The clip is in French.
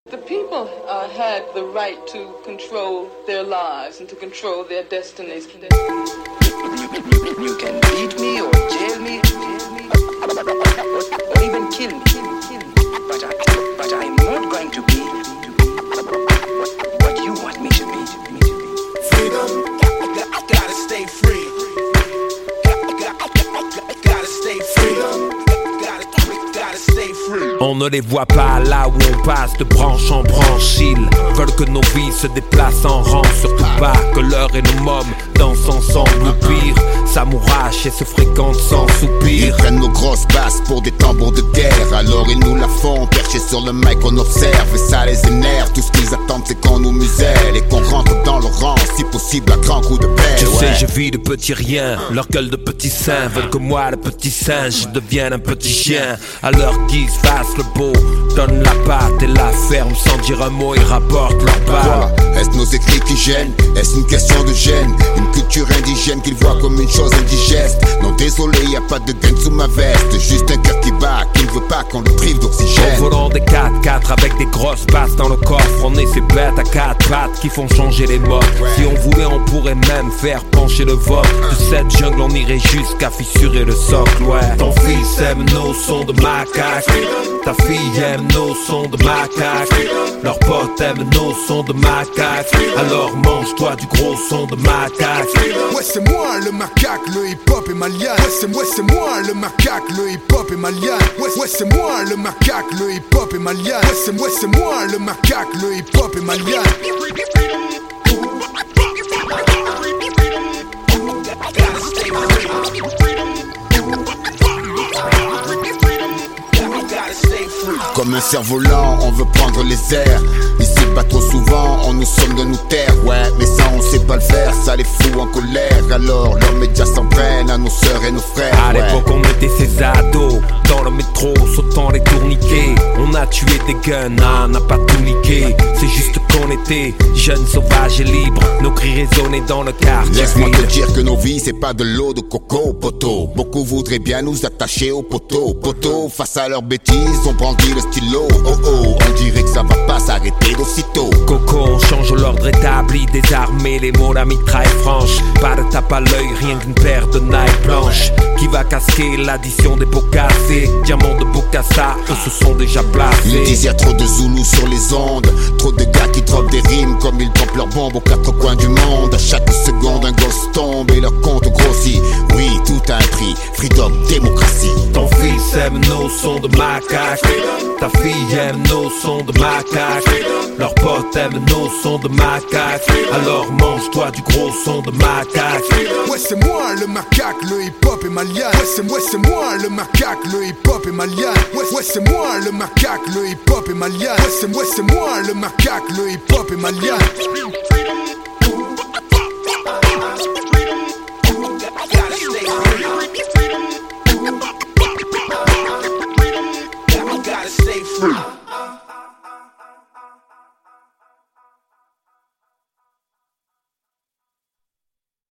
The people had the right to control their lives and to control their destinies. You can beat me or jail me, or even kill me. But I'm not going to be what you want me to be. Freedom, gotta stay free. Gotta stay free. Gotta stay free. On ne les voit pas là où on passe de branche en branche. Ils veulent que nos vies se déplacent en rang. Surtout pas que l'heure et nos mômes dansent ensemble. Ou pire, s'amourachent et se fréquentent sans soupir. Ils prennent nos grosses basses pour des tambours de guerre. Alors ils nous la font, perchés sur le mic on observe. Et ça les énerve, tout ce qu'ils attendent c'est qu'on nous muselle. Et qu'on rentre dans le rang, si possible à grands coups de pelle. Tu sais je vis de petits riens, leur gueule de petits seins veulent que moi le petit singe devienne un petit chien. À leur guise fasse le beau, donne la patte et la ferme sans dire un mot, ils rapportent leur part. Est-ce nos écrits qui gênent? Est-ce une question de gêne? Une culture indigène qu'ils voient comme une chose indigeste? Non désolé, y a pas de gain sous ma veste. Juste un cœur qui bat, qui ne veut pas qu'on le prive d'oxygène. Au volant des 4x4 avec des grosses basses dans le coffre. On est ces bêtes à 4 pattes qui font changer les modes. Si on voulait on pourrait même faire pencher le vote. De cette jungle on irait jusqu'à fissurer le socle, ouais. Ton fils aime nos sons de macaque, ta fille aime nos sons de macaque, leurs potes aiment nos sons de macaque. Alors mange-toi du gros son de macaque. Ouais c'est moi le macaque, le hip-hop est malien. Ouais c'est moi le macaque, le hip-hop est malien. Ouais c'est moi le macaque, le hip-hop est malien. Ouais c'est moi le macaque, le hip-hop est malien. Comme un cerf-volant, on veut prendre les airs. Ici pas trop souvent, on nous somme de nous taire. Ouais, mais ça on sait pas le faire, ça les fout en colère. Alors leurs médias s'en prennent à nos sœurs et nos frères. À l'époque on était ces ados dans le métro, sautant les tourniquets. On a tué des guns, on n'a pas tout niqué. C'est juste qu'on était jeunes, sauvages et libres. Nos cris résonnaient dans le quartier. Laisse-moi te dire que nos vies c'est pas de l'eau de coco, poteau. Beaucoup voudraient bien nous attacher au poteau. Poteau, face à leurs bêtises, on brandit le stylo. Oh oh, on dirait que ça va pas s'arrêter d'aussitôt. Coco, on change l'ordre établi, désarmé, les mots, la mitraille franche. Pas de tape à l'œil, rien qu'une paire de Nike blanches. Qui va casquer l'addition des pots cassés? Diamants de Bokassa, eux se sont déjà placés. Ils disent y'a trop de Zoulous sur les ondes. Trop de gars qui dropent des rimes comme ils dropent leurs bombes aux quatre coins du monde. À chaque seconde un gosse tombe et leur compte grossit. Oui, tout a un prix, freedom, démocratie. Ton fils aime nos sons de macaque, ta fille aime nos sons de macaque, leurs potes aiment nos sons de macaque. Alors mange-toi du gros son de macaque. Ouais c'est moi le macaque, le hip-hop est malien. Ouais c'est moi le macaque, le hip-hop est malien. Ouais c'est moi le macaque, le hip-hop est malien. Ouais c'est moi le macaque, le hip-hop est malien.